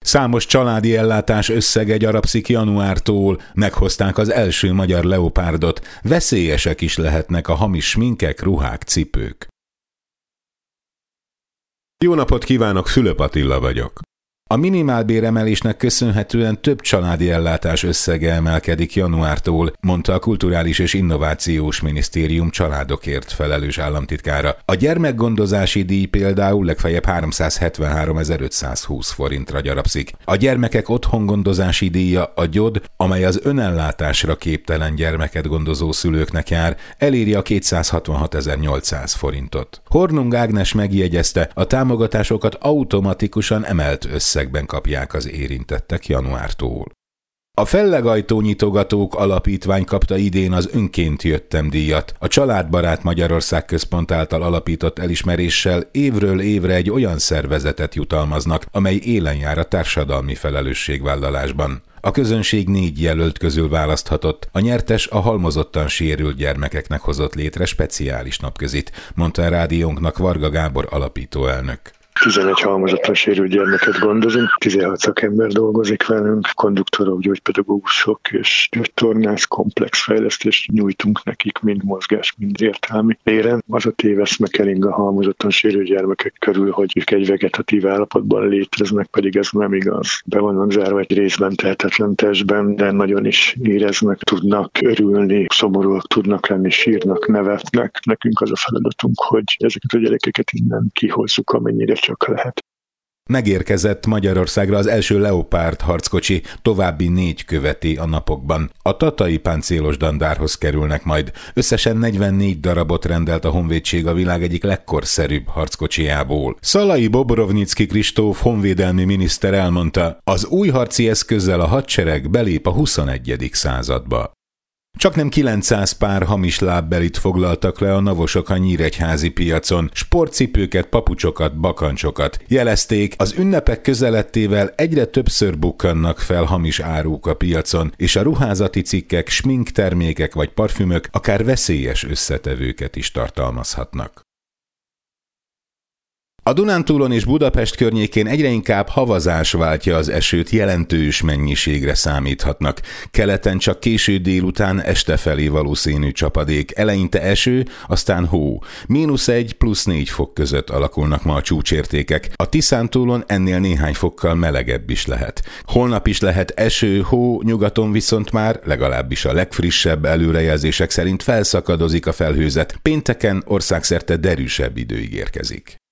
Számos családi ellátás összege gyarapszik januártól, meghozták az első magyar leopárdot, veszélyesek is lehetnek a hamis sminkek, ruhák, cipők. Jó napot kívánok, Fülöp Attila vagyok. A minimálbéremelésnek köszönhetően több családi ellátás összege emelkedik januártól, mondta a Kulturális és Innovációs Minisztérium családokért felelős államtitkára. A gyermekgondozási díj például legfeljebb 373.520 forintra gyarapszik. A gyermekek otthongondozási díja, a GYOD, amely az önellátásra képtelen gyermeket gondozó szülőknek jár, eléri a 266.800 forintot. Hornung Ágnes megjegyezte, a támogatásokat automatikusan emelt összegben kapják az érintettek januártól. A Fellegajtó-nyitogatók alapítvány kapta idén az Önként jöttem díjat. A Családbarát Magyarország Központ által alapított elismeréssel évről évre egy olyan szervezetet jutalmaznak, amely élen jár a társadalmi felelősségvállalásban. A közönség 4 jelölt közül választhatott, a nyertes a halmozottan sérült gyermekeknek hozott létre speciális napközit, mondta a rádiónknak Varga Gábor alapítóelnök. 11 halmozottan sérült gyermeket gondozunk, 16 szakember dolgozik velünk, konduktorok, gyógypedagógusok és gyógytornász, komplex fejlesztést nyújtunk nekik, mind mozgás, mind értelmi téren. Az a téveszme kering a halmozottan sérült gyermekek körül, hogy ők egy vegetatív állapotban léteznek, pedig ez nem igaz. Be vannak zárva egy részben tehetetlen testben, de nagyon is éreznek, tudnak örülni, szomorúak tudnak lenni, sírnak, nevetnek. Nekünk az a feladatunk, hogy ezeket a gyerekeket innen kihozzuk, amennyire csak lehet. Megérkezett Magyarországra az első Leopárd harckocsi, további 4 követi a napokban. A tatai páncélos dandárhoz kerülnek majd. Összesen 44 darabot rendelt a honvédség a világ egyik legkorszerűbb harckocsijából. Szalai Bobrovnicki Kristóf honvédelmi miniszter elmondta, az új harci eszközzel a hadsereg belép a 21. századba. Csaknem 900 pár hamis lábbelit foglaltak le a navosok a nyíregyházi piacon, sportcipőket, papucsokat, bakancsokat. Jelezték, az ünnepek közelettével egyre többször bukkannak fel hamis áruk a piacon, és a ruházati cikkek, sminktermékek vagy parfümök akár veszélyes összetevőket is tartalmazhatnak. A Dunántúlon és Budapest környékén egyre inkább havazás váltja az esőt, jelentős mennyiségre számíthatnak. Keleten csak késő délután, este felé valószínű csapadék, eleinte eső, aztán hó. -1 + 4 fok között alakulnak ma a csúcsértékek. A Tiszántúlon ennél néhány fokkal melegebb is lehet. Holnap is lehet eső, hó, nyugaton viszont már, legalábbis a legfrissebb előrejelzések szerint felszakadozik a felhőzet. Pénteken országszerte derűsebb idő ígérkezik.